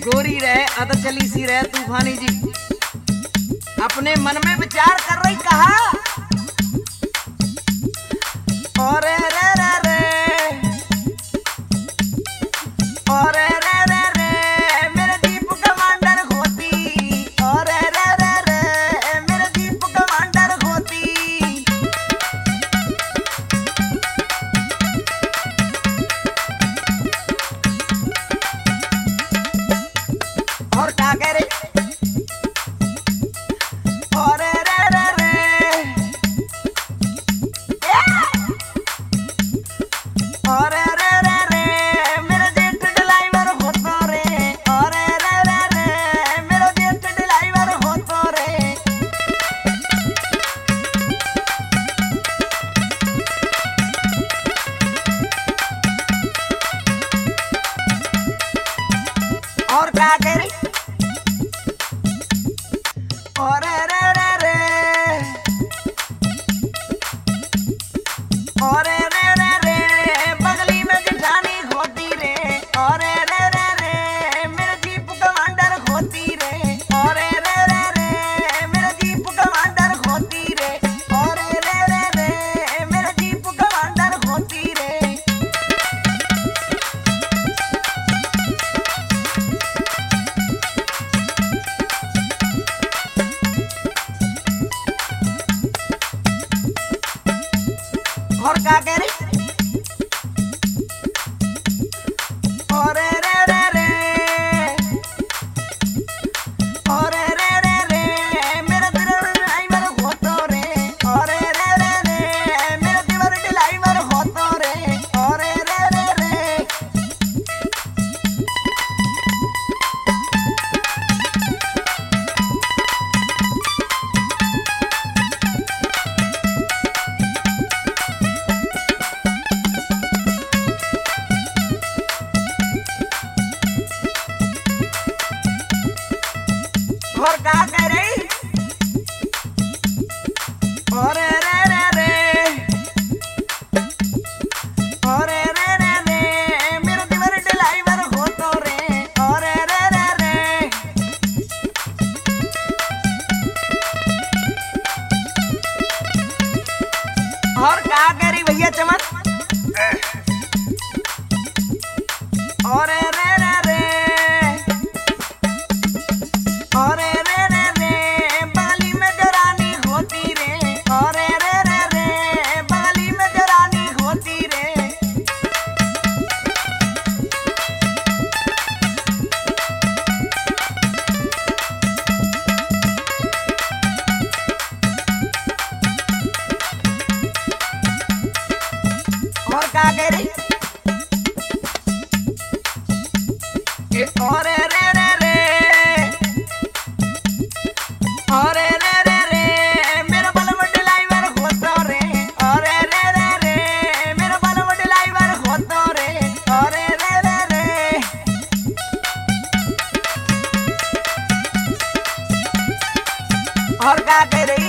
गोरी रहे अद चली सी रहे तूफानी जी अपने मन में विचार कर रही कहा और रे रे रे और रे रे रे मेरे दीप कमांडर होती और रे रे रे मेरे दीप कमांडर होती और क्या कह रहे और रे रे रे और रे रे रे मेरे जेट ड्राइवर हो तो रे और रे रे रे मेरे जेट ड्राइवर हो तो रे और क्या कह रही और रे रे रे और रे रे रे बगली में जिठानी होती रे और रे रे रे मेरे जीप कमांडर होती रे और रे रे रे मेरे जीप कमांडर होती रे और रे रे रे मेरे जीप कमांडर होती रे और क्या कह रही और रे रे रे और रे रे रे मेरा ड्राइवर हो तो रे और रे रे रे मेरा दिवर ड्राइवर हो तो रे और रे रे रे और क्या कह रही और रे रे रे और रे रे रे मेरा दिवर ड्राइवर हो तो रे और रे रे रे और क्या कह रही भैया चमन और रे रे रे और रे रे रे बगली में जरानी होती रे और रे रे रे बगली में जरानी होती रे और क्या कह रही और रे रे रे और रे रे रे मेरा बलम ड्राइवर हो तो रे और रे रे रे मेरा बलम ड्राइवर हो तो रे और रे रे रे और क्या कह रही